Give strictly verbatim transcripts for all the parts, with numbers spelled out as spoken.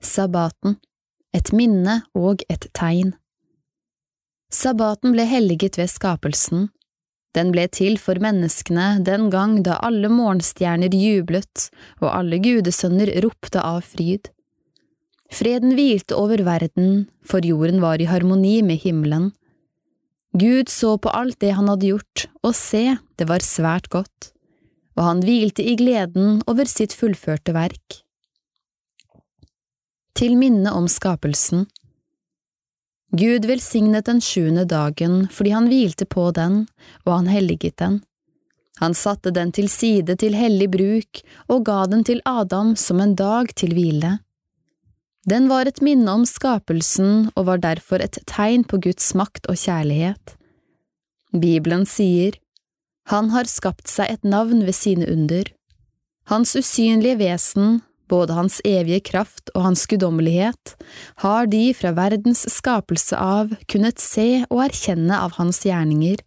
Sabbaten, et minne og et tegn. Sabbaten ble helliget ved skapelsen. Den ble til for menneskene den gang da alle morgenstjerner jublet og alle gudesønner ropte av fryd. Freden hvilte over verden, for jorden var i harmoni med himmelen. Gud så på alt det han hadde gjort, og se, det var svært godt, og han hvilte i gleden over sitt fullførte verk. Til minne om skapelsen. Gud velsignet den sjuende dagen fordi han hvilte på den, og han helliget den. Han satte den til side til hellig bruk og ga den til Adam som en dag til hvile. Den var et minne om skapelsen og var derfor et tegn på Guds makt og kjærlighet. Bibelen sier, «Han har skapt seg et navn ved sine under. Hans usynlige vesen, både hans evige kraft og hans guddommelighet, har de fra verdens skapelse av kunnet se og erkjenne av hans gjerninger.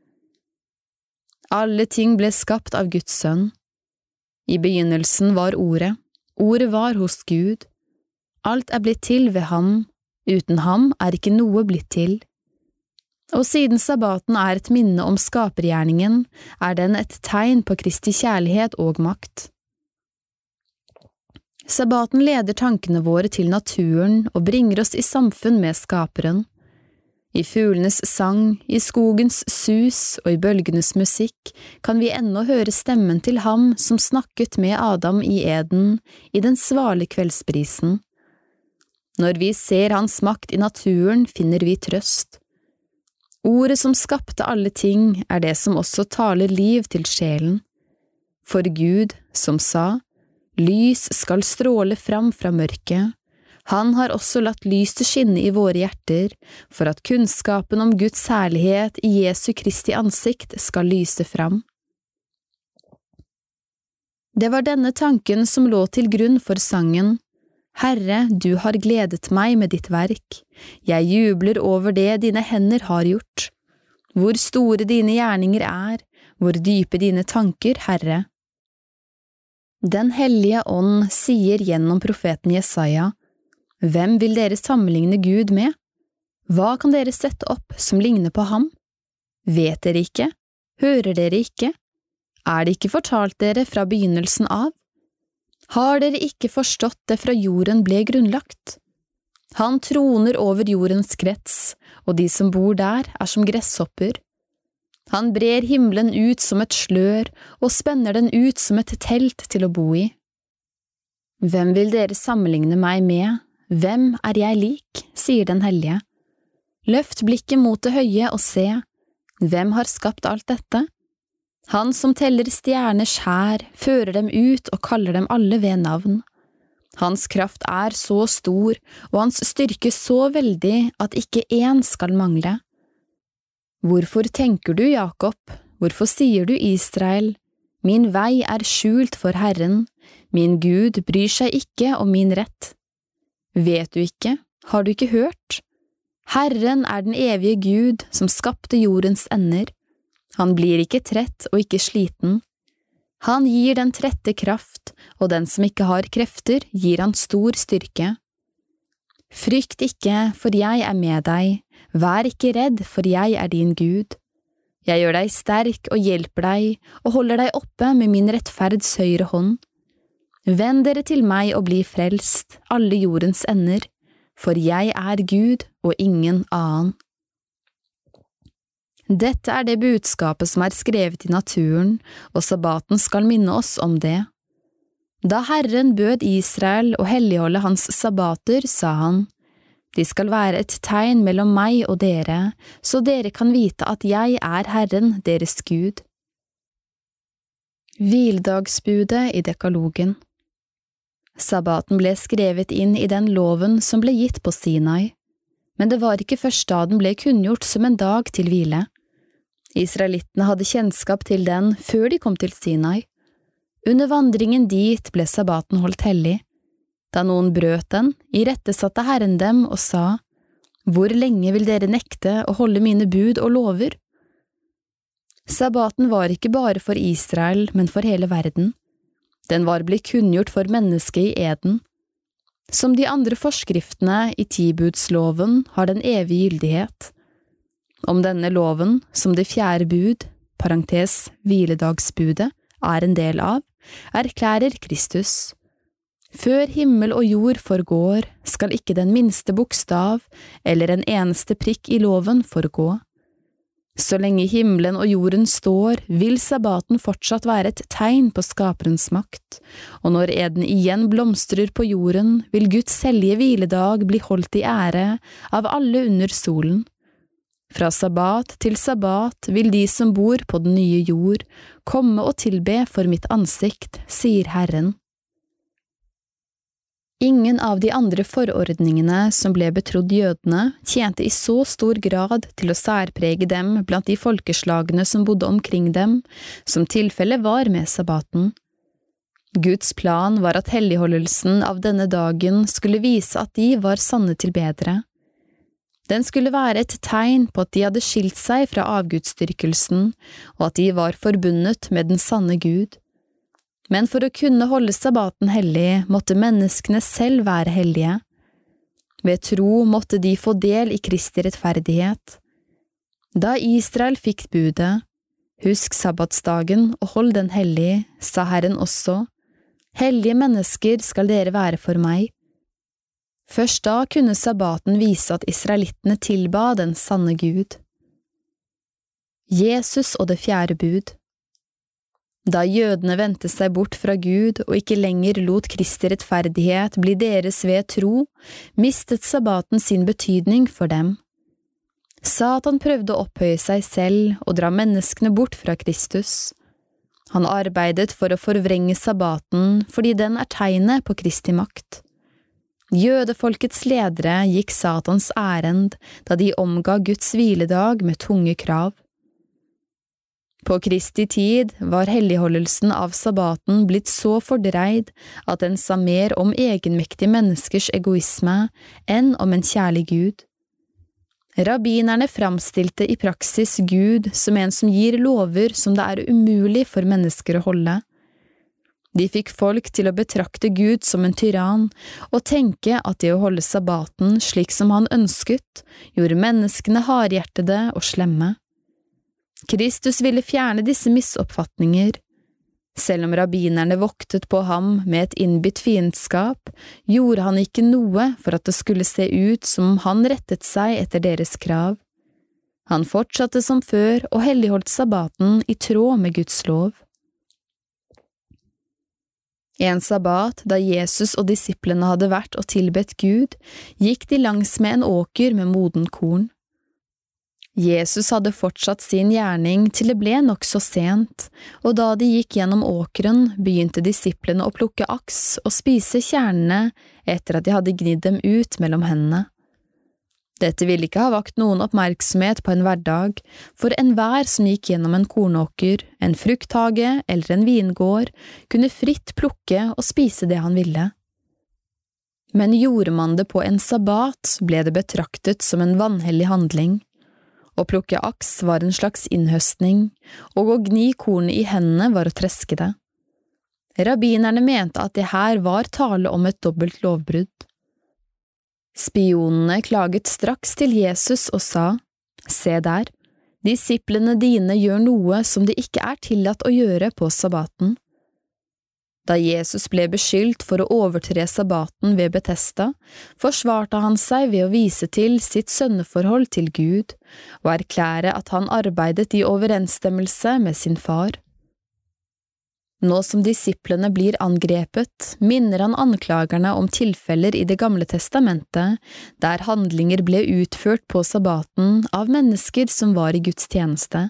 Alle ting ble skapt av Guds sønn. I begynnelsen var ordet, ordet var hos Gud. Alt er blitt til ved ham, uten ham er ikke noe blitt til. Og siden sabbaten er et minne om skapergjerningen, er den et tegn på Kristi kjærlighet og makt. Sabbaten leder tankene våre til naturen og bringer oss i samfunn med skaperen. I fuglenes sang, i skogens sus og i bølgenes musikk kan vi ennå høre stemmen til ham som snakket med Adam i Eden i den svale kveldsbrisen. Når vi ser hans makt i naturen, finner vi trøst. Ordet som skapte alle ting er det som også taler liv til sjelen. For Gud, som sa, lys skal stråle fram fra mørket. Han har også latt lyset skinne i våre hjerter, for at kunnskapen om Guds herlighet i Jesu Kristi ansikt skal lyse fram. Det var denne tanken som lå til grunn for sangen, Herre, du har gledet meg med ditt verk. Jeg jubler over det dine hender har gjort. Hvor store dine gjerninger er, hvor dype dine tanker, Herre. Den hellige ånd sier gjennom profeten Jesaja, hvem vil dere sammenligne Gud med? Hva kan dere sette opp som ligner på ham? Vet dere ikke? Hører dere ikke? Er det ikke fortalt dere fra begynnelsen av? Har dere ikke forstått det fra jorden ble grunnlagt? Han troner over jordens krets, og de som bor der er som gresshopper. Han brer himmelen ut som et slør, og spenner den ut som et telt til å bo i. Hvem vil dere sammenligne meg med? Hvem er jeg lik, sier den hellige. Løft blikket mot det høye og se. Hvem har skapt alt dette? Han som teller stjerners hær, fører dem ut og kaller dem alle ved navn. Hans kraft er så stor, og hans styrke så veldig at ikke én skal mangle. Hvorfor tenker du, Jakob? Hvorfor sier du, Israel? Min vei er skjult for Herren, min Gud bryr seg ikke om min rett. Vet du ikke? Har du ikke hørt? Herren er den evige Gud som skapte jordens ender. Han blir ikke trett og ikke sliten. Han gir den trette kraft, og den som ikke har krefter, gir han stor styrke. Frykt ikke, for jeg er med deg. Vær ikke redd, for jeg er din Gud. Jeg gjør deg sterk og hjelper deg, og holder deg oppe med min rettferds høyre hånd. Vend dere til meg og bli frelst, alle jordens ender, for jeg er Gud og ingen annen. Dette er det budskapet som er skrevet i naturen, og sabbaten skal minne oss om det. Da Herren bød Israel å helligholde hans sabbater, sa han, de skal være et tegn mellom meg og dere, så dere kan vite at jeg er Herren, deres Gud. Hvildagsbudet i dekalogen. Sabbaten ble skrevet inn i den loven som ble gitt på Sinai, men det var ikke først da den ble kunngjort som en dag til hvile. Israelittene hadde kjennskap til den før de kom til Sinai. Under vandringen dit ble sabbaten holdt hellig. Da noen brøt den, irettesatte Herren dem og sa, «Hvor lenge vil dere nekte å holde mine bud og lover?» Sabbaten var ikke bare for Israel, men for hele verden. Den var blitt kunngjort for mennesket i Eden. Som de andre forskriftene i tibudsloven har den evig gyldighet. Om denne loven, som det fjerde bud, parentes hviledagsbudet, er en del av, erklærer Kristus. Før himmel og jord forgår, skal ikke den minste bokstav eller en eneste prikk i loven forgå. Så lenge himmelen og jorden står, vil sabbaten fortsatt være et tegn på skaperens makt, og når eden igjen blomstrer på jorden, vil Guds hellige hviledag bli holdt i ære av alle under solen. Fra sabbat til sabbat vil de som bor på den nye jord komme og tilbe for mitt ansikt, sier Herren. Ingen av de andre forordningene som ble betrodd jødene tjente i så stor grad til å særprege dem blant de folkeslagene som bodde omkring dem, som tilfellet var med sabbaten. Guds plan var at helligholdelsen av denne dagen skulle vise at de var sanne tilbedere. Den skulle være et tegn på at de hadde skilt seg fra avgudsdyrkelsen, og at de var forbundet med den sanne Gud. Men for å kunne holde sabbaten hellig, måtte menneskene selv være hellige. Ved tro måtte de få del i Kristi rettferdighet. Da Israel fikk budet, husk sabbatsdagen og hold den hellig, sa Herren også, hellige mennesker skal dere være for meg. Først da kunne sabbaten vise at israelittene tilba den sanne Gud. Jesus og det fjerde bud. Da jødene vendte seg bort fra Gud og ikke lenger lot Kristi rettferdighet bli deres ved tro, mistet sabbaten sin betydning for dem. Satan prøvde å opphøye seg selv og dra menneskene bort fra Kristus. Han arbeidet for å forvrenge sabbaten fordi den er tegnet på Kristi makt. Jødefolkets ledere gikk Satans ærend da de omga Guds hviledag med tunge krav. På Kristi tid var helligholdelsen av sabbaten blitt så fordreid at den sa mer om egenmektige menneskers egoisme enn om en kjærlig Gud. Rabbinerne framstilte i praksis Gud som en som gir lover som det er umulig for mennesker å holde. De fikk folk til å betrakte Gud som en tyrann og tenke at det å holde sabbaten slik som han ønsket, gjorde menneskene hardhjertede og slemme. Kristus ville fjerne disse misoppfatninger. Selv om rabbinerne voktet på ham med et innbitt fiendskap, gjorde han ikke noe for at det skulle se ut som om han rettet seg etter deres krav. Han fortsatte som før og helligholdt sabbaten i tråd med Guds lov. En sabbat, da Jesus og disiplene hadde vært og tilbedt Gud, gikk de langs med en åker med moden korn. Jesus hadde fortsatt sin gjerning til det ble nok så sent, og da de gikk gjennom åkeren, begynte disiplene å plukke aks og spise kjernene etter at de hadde gnidd dem ut mellom hendene. Dette ville ikke ha vakt noen oppmerksomhet på en hverdag, for enhver som gikk gjennom en kornåker, en frukthage eller en vingård, kunne fritt plukke og spise det han ville. Men gjorde man det på en sabbat, ble det betraktet som en vanhellig handling. Å plukke aks var en slags innhøstning, og å gni kornet i hendene var å treske det. Rabbinerne mente at det her var tale om et dobbelt lovbrudd. Spionene klaget straks til Jesus og sa, «Se der, disiplene dine gjør noe som det ikke er tillatt å gjøre på sabbaten.» Da Jesus ble beskyldt for å overtre sabbaten ved Betesda, forsvarte han seg ved å vise til sitt sønneforhold til Gud og erklære at han arbeidet i overensstemmelse med sin far. Nå som disiplene blir angrepet, minner han anklagerne om tilfeller i Det gamle testamentet, der handlinger ble utført på sabbaten av mennesker som var i Guds tjeneste.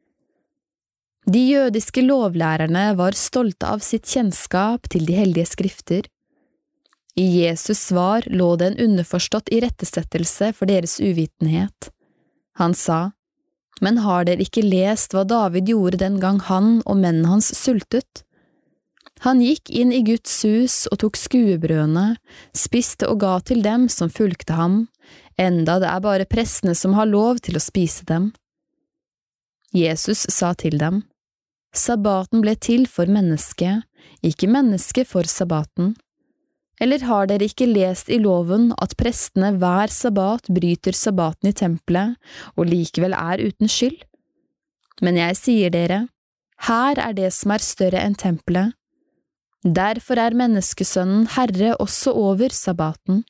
De jødiske lovlærerne var stolte av sitt kjennskap til de hellige skrifter. I Jesus svar lå det en underforstått irettesettelse for deres uvitenhet. Han sa, «Men har dere ikke lest hva David gjorde den gang han og mennene hans sultet? Han gikk inn i Guds hus og tok skuebrødene, spiste og ga til dem som fulgte ham, enda det er bare prestene som har lov til å spise dem.» Jesus sa til dem, «Sabbaten ble til for mennesket, ikke mennesket for sabbaten. Eller har dere ikke lest i loven at prestene hver sabbat bryter sabbaten i tempelet, og likevel er uten skyld? Men jeg sier dere, her er det som er større enn tempelet. Derfor er menneskesønnen herre også over sabbaten.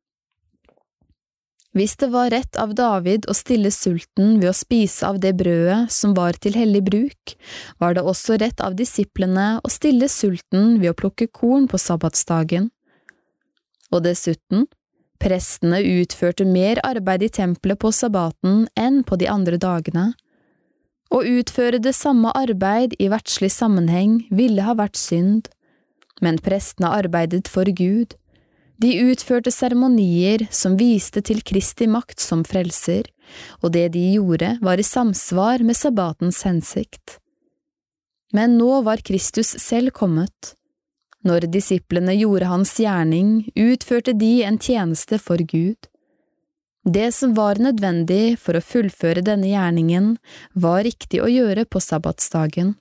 Hvis det var rett av David å stille sulten ved å spise av det brødet som var til hellig bruk, var det også rett av disiplene å stille sulten ved å plukke korn på sabbatsdagen. Og dessuten, prestene utførte mer arbeid i tempelet på sabbaten enn på de andre dagene. Å utføre det samme arbeid i verdslig sammenheng ville ha vært synd, men prestene arbeidet for Gud. De utførte seremonier som viste til Kristi makt som frelser, og det de gjorde var i samsvar med sabbatens hensikt. Men nå var Kristus selv kommet. Når disiplene gjorde hans gjerning, utførte de en tjeneste for Gud. Det som var nødvendig for å fullføre denne gjerningen, var riktig å gjøre på sabbatsdagen.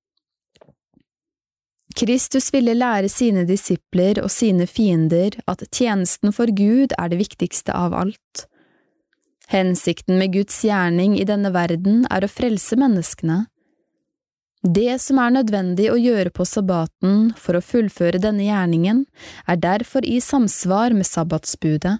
Kristus ville lære sine disipler og sine fiender at tjenesten for Gud er det viktigste av alt. Hensikten med Guds gjerning i denne verden er å frelse menneskene. Det som er nødvendig å gjøre på sabbaten for å fullføre denne gjerningen, er derfor i samsvar med sabbatsbudet.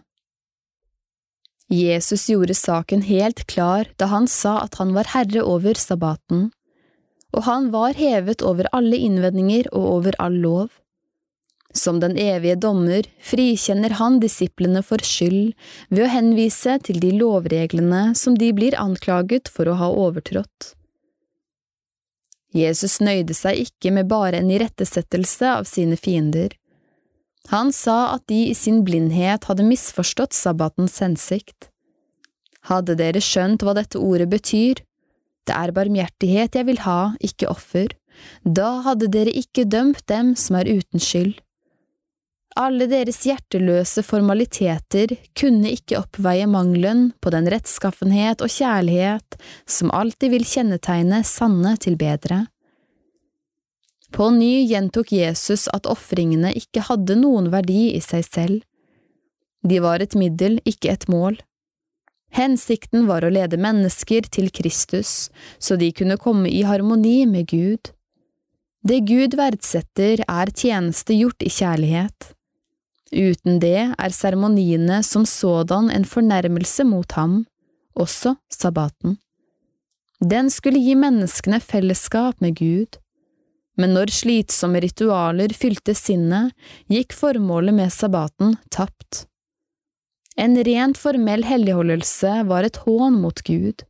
Jesus gjorde saken helt klar da han sa at han var herre over sabbaten, og han var hevet over alle innvendinger og over all lov. Som den evige dommer frikjenner han disiplene for skyld ved å henvise til de lovreglene som de blir anklaget for å ha overtrådt. Jesus nøyde seg ikke med bare en irettesettelse av sine fiender. Han sa at de i sin blindhet hadde misforstått sabbatens hensikt. Hadde dere skjønt hva dette ordet betyr? Det er barmhjertighet jeg vil ha, ikke offer. Da hadde dere ikke dømt dem som er uten skyld. Alle deres hjerteløse formaliteter kunne ikke oppveie mangelen på den rettskaffenhet og kjærlighet som alltid vil kjennetegne sanne tilbedere. På ny gjentok Jesus at ofringene ikke hadde noen verdi i seg selv. De var et middel, ikke et mål. Hensikten var å lede mennesker til Kristus, så de kunne komme i harmoni med Gud. Det Gud verdsetter er tjeneste gjort i kjærlighet. Uten det er seremoniene som sådan en fornærmelse mot ham, også sabbaten. Den skulle gi menneskene fellesskap med Gud, men når slitsomme ritualer fylte sinnet, gikk formålet med sabbaten tapt. En rent formell helligholdelse var et hån mot Gud.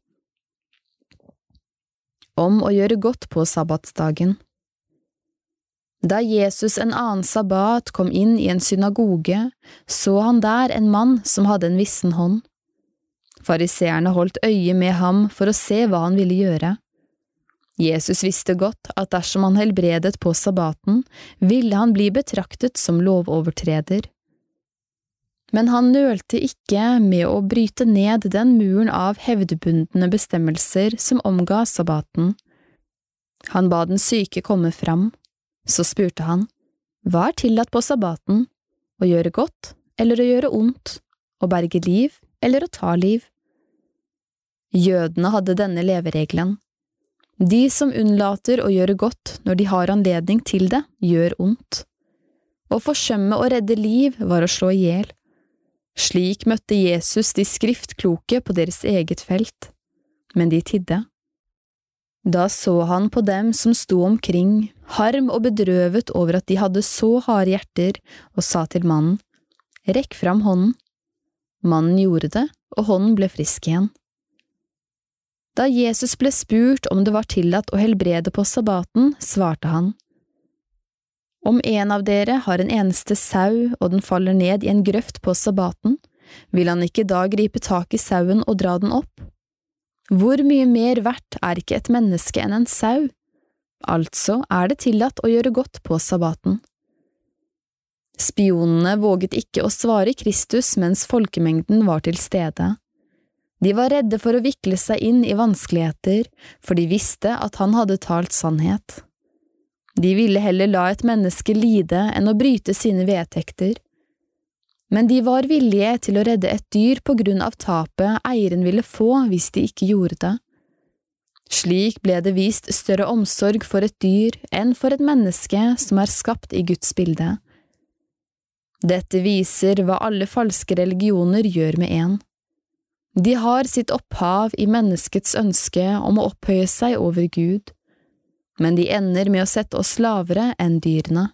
Om å gjøre godt på sabbatsdagen. Da Jesus en annen sabbat kom inn i en synagoge, så han der en mann som hadde en vissen hånd. Fariseerne holdt øye med ham for å se hva han ville gjøre. Jesus visste godt at dersom han helbredet på sabbaten, ville han bli betraktet som lovovertreder. Men han nølte ikke med å bryte ned den muren av hevdbundne bestemmelser som omga sabbaten. Han ba den syke komme fram. Så spurte han, hva er tillatt på sabbaten, å gjøre godt eller å gjøre ondt, å berge liv eller å ta liv? Jødene hadde denne leveregelen. De som unnlater å gjøre godt når de har anledning til det, gjør ondt. Å forsømme å redde liv var å slå ihjel. Slik møtte Jesus de skriftkloke på deres eget felt, men de tidde. Da så han på dem som sto omkring, harm og bedrøvet over at de hadde så harde hjerter, og sa til mannen, «Rekk fram hånden». Mannen gjorde det, og hånden ble frisk igjen. Da Jesus ble spurt om det var tillatt å helbrede på sabbaten, svarte han, «Om en av dere har en eneste sau, og den faller ned i en grøft på sabbaten, vil han ikke da gripe tak i sauen og dra den opp? Hvor mye mer verdt er ikke et menneske enn en sau? Altså er det tillatt å gjøre godt på sabbaten. Spionene våget ikke å svare Kristus mens folkemengden var til stede. De var redde for å vikle seg inn i vanskeligheter, for de visste at han hadde talt sannhet. De ville heller la et menneske lide enn å bryte sine vedtekter, Men de var villige til å redde et dyr på grunn av tapet eieren ville få hvis de ikke gjorde det. Slik ble det vist større omsorg for et dyr enn for et menneske som er skapt i Guds bilde. Dette viser hva alle falske religioner gjør med en. De har sitt opphav i menneskets ønske om å opphøye seg over Gud, men de ender med å sette oss lavere enn dyrene.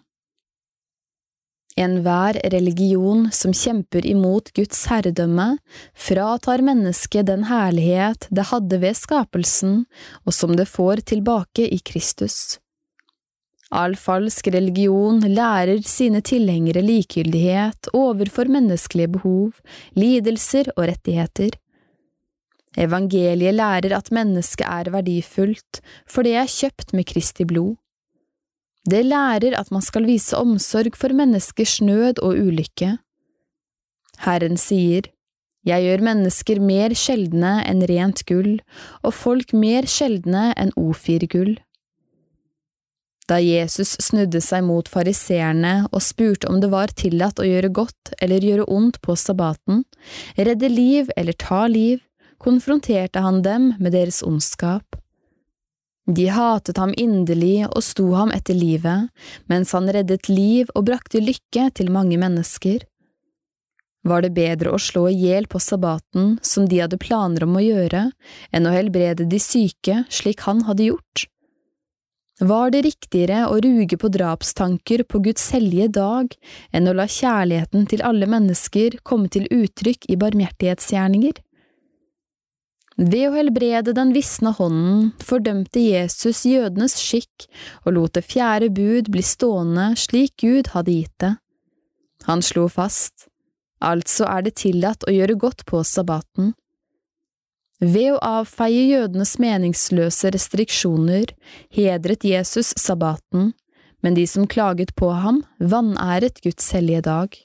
Enhver religion som kjemper imot Guds herredømme fratar mennesket den herlighet det hadde ved skapelsen og som det får tilbake i Kristus. All falsk religion lærer sine tilhengere likegyldighet overfor menneskelige behov, lidelser og rettigheter. Evangeliet lærer at mennesket er verdifullt, for det er kjøpt med Kristi blod. Det lærer at man skal vise omsorg for menneskers nød og ulykke. Herren sier, «Jeg gjør mennesker mer sjeldne enn rent gull, og folk mer sjeldne enn ofirgull.» Da Jesus snudde seg mot fariseerne og spurte om det var tillatt å gjøre godt eller gjøre ondt på sabbaten, redde liv eller ta liv, konfronterte han dem med deres ondskap. De hatet ham inderlig og sto ham etter livet, mens han reddet liv og brakte lykke til mange mennesker. Var det bedre å slå i hjel på sabbaten, som de hadde planer om å gjøre, enn å helbrede de syke, slik han hadde gjort? Var det riktigere å ruge på drapstanker på Guds hellige dag, enn å la kjærligheten til alle mennesker komme til uttrykk i barmhjertighetsgjerninger? Ved å helbrede den visne hånden fordømte Jesus jødenes skikk og lot det fjerde bud bli stående slik Gud hadde gitt det. Han slo fast, altså er det tillatt å gjøre godt på sabbaten. Ved å avfeie jødenes meningsløse restriksjoner hedret Jesus sabbaten, men de som klaget på ham vanæret Guds hellige dag.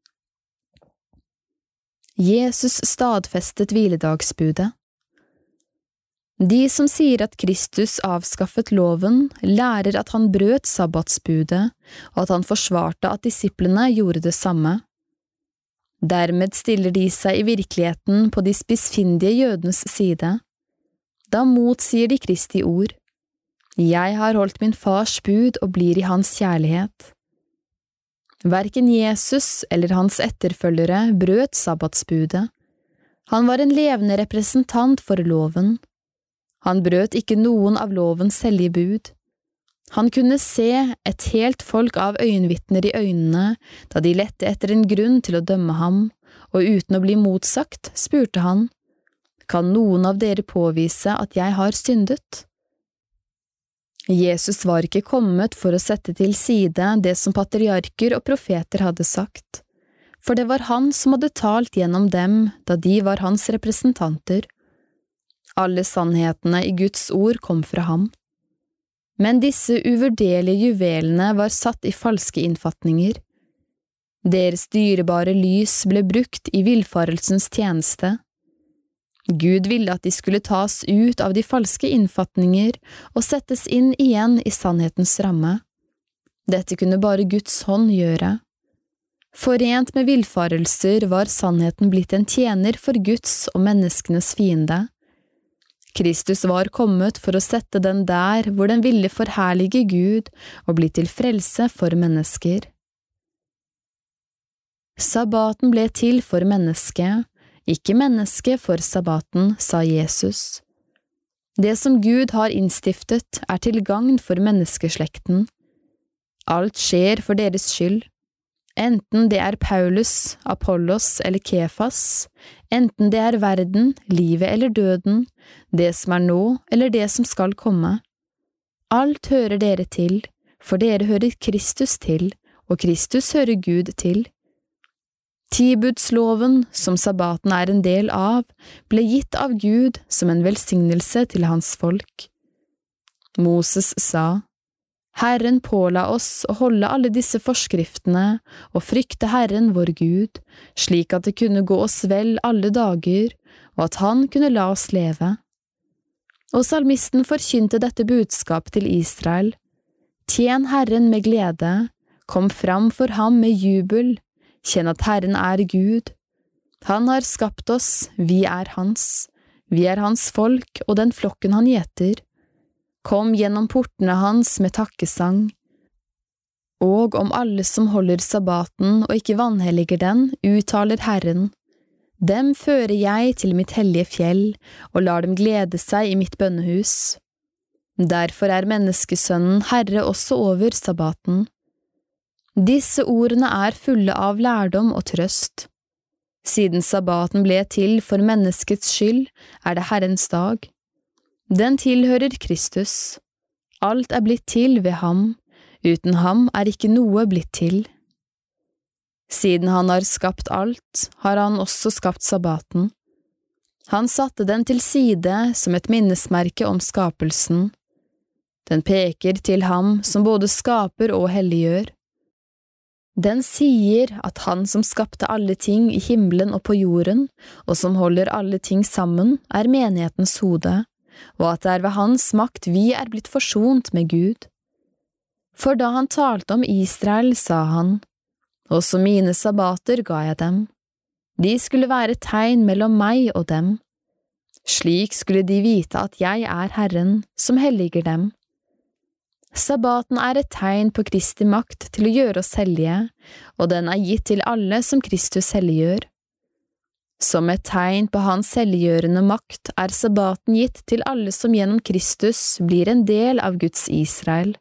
Jesus stadfestet hviledagsbudet. De som sier at Kristus avskaffet loven, lærer at han brøt sabbatsbudet, og at han forsvarte at disiplene gjorde det samme. Dermed stiller de seg i virkeligheten på de spissfindige jødenes side. Da motsier de Kristi ord. Jeg har holdt min fars bud og blir i hans kjærlighet. Hverken Jesus eller hans etterfølgere brøt sabbatsbudet. Han var en levende representant for loven. Han brøt ikke noen av lovens hellige bud. Han kunne se et helt folk av øyenvitner i øynene da de lette etter en grunn til å dømme ham, og uten å bli motsagt spurte han, «Kan noen av dere påvise at jeg har syndet?» Jesus var ikke kommet for å sette til side det som patriarker og profeter hadde sagt, for det var han som hadde talt gjennom dem da de var hans representanter. Alle sannhetene i Guds ord kom fra ham. Men disse uvurderlige juvelene var satt i falske innfatninger. Deres dyrebare lys ble brukt i villfarelsens tjeneste. Gud ville at de skulle tas ut av de falske innfatninger og settes inn igjen i sannhetens ramme. Dette kunne bare Guds hånd gjøre. Forent med villfarelser var sannheten blitt en tjener for Guds og menneskenes fiende. Kristus var kommet for å sette den der hvor den ville forherlige Gud og bli til frelse for mennesker. Sabbaten ble til for mennesket, ikke mennesket for sabbaten, sa Jesus. Det som Gud har innstiftet er til gagn for menneskeslekten. Alt skjer for deres skyld. Enten det er Paulus, Apollos eller Kefas, enten det er verden, livet eller døden, det som er nå eller det som skal komme. Alt hører dere til, for dere hører Kristus til, og Kristus hører Gud til. Tibudsloven, som sabbaten er en del av, ble gitt av Gud som en velsignelse til hans folk. Moses sa, Herren påla oss å holde alle disse forskriftene og frykte Herren vår Gud, slik at det kunne gå oss vel alle dager, og at han kunne la oss leve. Og salmisten forkynte dette budskap til Israel. Tjen Herren med glede, kom fram for ham med jubel, Kjenn at Herren er Gud. Han har skapt oss, vi er hans. Vi er hans folk og den flokken han gjeter. Kom gjennom portene hans med takkesang. Og om alle som holder sabbaten og ikke vanhelliger den, uttaler Herren. Dem fører jeg til mitt hellige fjell, og lar dem glede seg i mitt bønnehus. Derfor er menneskesønnen herre også over sabbaten. Disse ordene er fulle av lærdom og trøst. Siden sabbaten ble til for menneskets skyld, er det Herrens dag. Den tilhører Kristus. Alt er blitt til ved ham. Uten ham er ikke noe blitt til. Siden han har skapt alt, har han også skapt sabbaten. Han satte den til side som et minnesmerke om skapelsen. Den peker til ham som både skaper og helliggjør. Den sier at han som skapte alle ting i himmelen og på jorden, og som holder alle ting sammen, er menighetens hode, og at det er ved hans makt vi er blitt forsont med Gud. For da han talte om Israel, sa han, «Også mine sabbater ga jeg dem. De skulle være tegn mellom meg og dem. Slik skulle de vite at jeg er Herren, som helliger dem. Sabbaten er et tegn på Kristi makt til å gjøre oss hellige, og den er gitt til alle som Kristus helliggjør. Som et tegn på hans helliggjørende makt er sabbaten gitt til alle som gjennom Kristus blir en del av Guds Israel.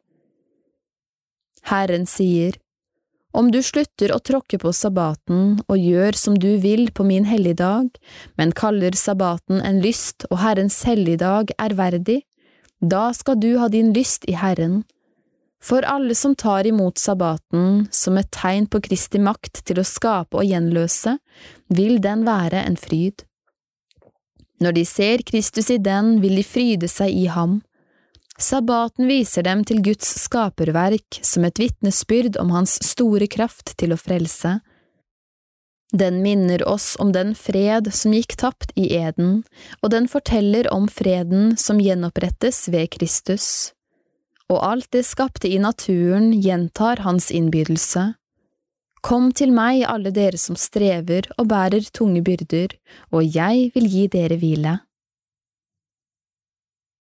Herren sier, om du slutter å tråkke på sabbaten og gjør som du vil på min helligdag, men kaller sabbaten en lyst og Herrens helligdag er verdig, da skal du ha din lyst i Herren. For alle som tar imot sabbaten som et tegn på Kristi makt til å skape og gjenløse, vil den være en fryd. Når de ser Kristus i den, vil de fryde seg i ham. Sabbaten viser dem til Guds skaperverk som et vitnesbyrd om hans store kraft til å frelse. Den minner oss om den fred som gikk tapt i eden, og den forteller om freden som gjenopprettes ved Kristus. Og alt det skapte i naturen gjentar hans innbydelse. Kom til meg alle dere som strever og bærer tunge byrder, og jeg vil gi dere hvile.